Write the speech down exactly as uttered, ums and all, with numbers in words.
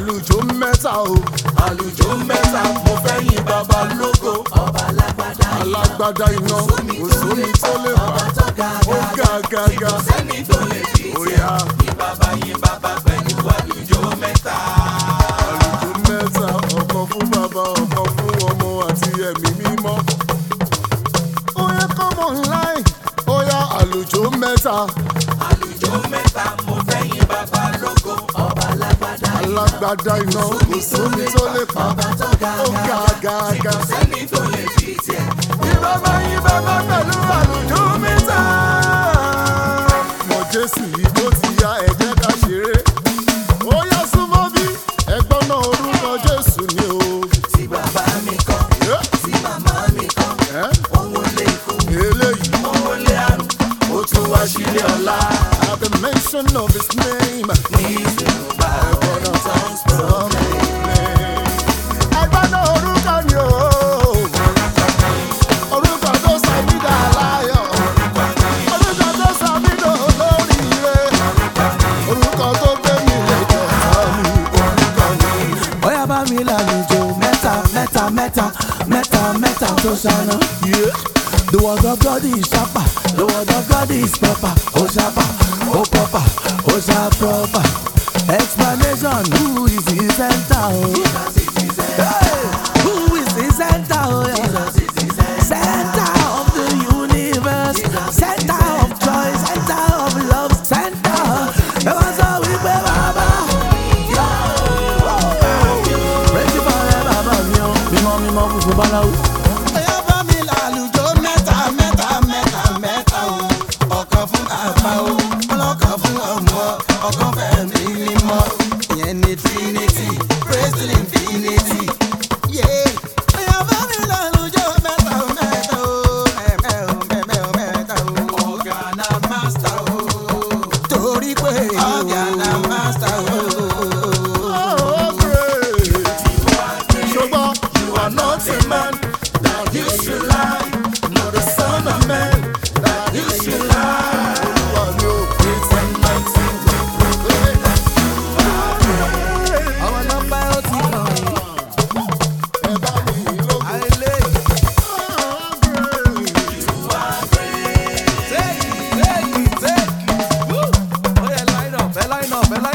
àlùjọ mẹ́ta o. àlùjọ mẹ́ta mo fẹ́ yìn bàbá lógo. ọba alágbádá alágbádá iná kò sómi tó lè fà. ọba tó ga ó ga ga ga. kò sẹ́ni tó lè fi tiẹ̀. yìn bàbá yìn bàbá pẹ̀lú àlùjọ mẹ́ta. àlùjọ mẹ́ta ọ̀kan fún bàbá ọ̀kan fún ọmọ àti ẹ̀mí mímọ́. ó yẹ kọ́mọ láì ó yá àlùjọ mẹ́ta. àlùjọ mẹ́ta mo fẹ́ yìn bàbá lógo. ọba alágbádá alágbádá iná kò sómi tó lè fà. ọba tó ga ó ga ga ga. kò sẹ́ni tó lè fi tiẹ̀. yìn bàbá yìn bàbá pẹ̀lú àlùjọ mẹ́ta. mọ Jésù yìí tó ti ya ẹ jẹ́ ká ṣeré. ó yá súnmọ́ bí ẹgbọ́n náà orúkọ Jésù ni o. tí bàbá mi kọ́ tí màmá mi kọ́ òun lè kú eléyìí. òun lè àrùn ó tún wá sílé ọ̀la. At the mention of his name, ní ìsinmi bá ọ̀rọ̀ tongues proclaim. ẹgbọ́n náà orúkọ ni o. orúkọ tó sọ mí dà láyọ̀. orúkọ tó sọ mí dà olóríire. orúkọ tó gbé mi lẹ́jọ́ sọ mi orúkọ ni. Bóyá bá mi lálejò mẹ́ta mẹ́ta mẹ́ta mẹ́ta mẹ́ta tó ṣáná. The word of God is sharper, the word of God is proper, oh sharper, oh proper, oh sharp proper. Explanation, who is the center? Oh? Hey, who is the center? Oh, yeah. Center of the universe, center of joy, center of love, center. Ẹ wá sọ wípé bàbá. Praise you forever, bàbá mi o. Mímọ́ mímọ́ funfun báláwo. Bóyá bá mi lálùjọ mẹ́ta mẹ́ta mẹ́ta mẹ́ta o. ọ̀kan fún bàbá o ọlọ́kan fún ọmọ ọ̀kan fẹ̀mí mímọ́. ìyẹn ni Trinity praise to infinity. Yeah. Bóyá bá mi lálùjọ mẹ́ta mẹ́ta o. mẹ́mẹ́ o mẹ́mẹ́ o mẹ́ta o. ọ̀gá na master o. torí pé ọ̀gá na master o. Oh, great. Ṣùgbọ́n You are not a man that you should lie, nor the son of man that you should lie. wà ní o. It's a mighty Àwọn nọ́mbà ó ti kàn yín. ẹ bá mi lóko. Àìlè. Take it, take it, take it. Woo! Oh yeah, line up, ẹ line up, ẹ line up.